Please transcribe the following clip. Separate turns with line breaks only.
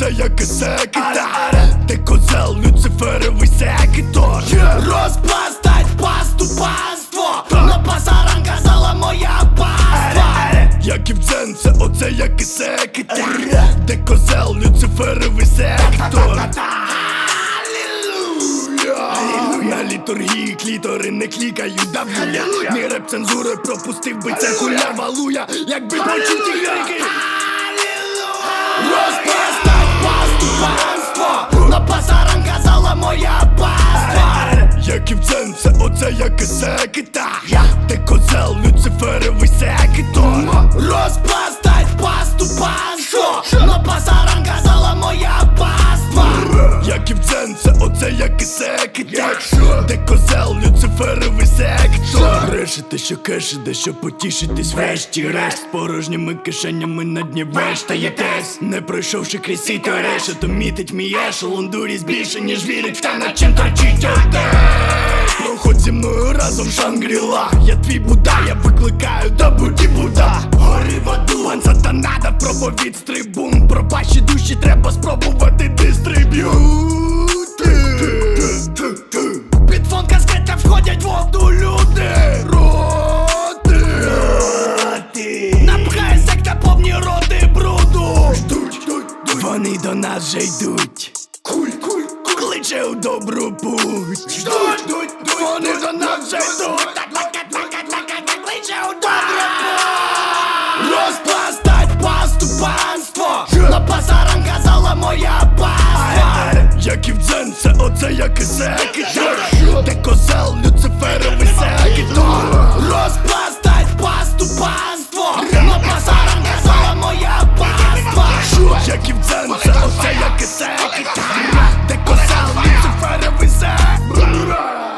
оце як секретар. Ти козел, люциферовий секретар.
Розпластать пасту паство, на пасаран казала моя паства.
Яків-дзен, це оце як секретар. Ти козел, люциферовий секретар. На літургії клітори не клікають, давлюя. Мій реп цензури пропустив би це куляр валуя. Якби почув ті крики.
Розпластать пасту паство, на пасаран казала моя паства.
Яків-дзен, це оце як секретар. Ти козел, люциферовий секретар.
Розпластать пасту паство, на пасаран казала моя паства.
Яків-дзен, це оце як секретар. Ти козел, люциферовий секретар. Решите, що кешите, що потішитись врешті-решт. З порожніми кишенями на дні вештаєтесь. Не пройшовши крізь сіто решету, мітить мій ешелон. Дурість більше, ніж вірить в те, над чим торчить отець. Проходь зі мною разом Шангріла. Я твій Будда, я викликаю до буті Будда. Гори в аду, пан сатана дав проповідь з трибун. Про ваші душі треба спробувати дистриб'юти.
Під фон каскета входять воду люди.
Роти.
Напхає секта повні роти бруду.
Вони до нас вже йдуть. Кличе у добру путь.
Вони до нас вже йдуть. Кличе у добру путь. Розпластать пасту панство, на пасаран казала моя паства.
Яків-дзен, це оце як секретар. Ти козел, люциферовий секретар.
Розпластать пасту панство, на пасаран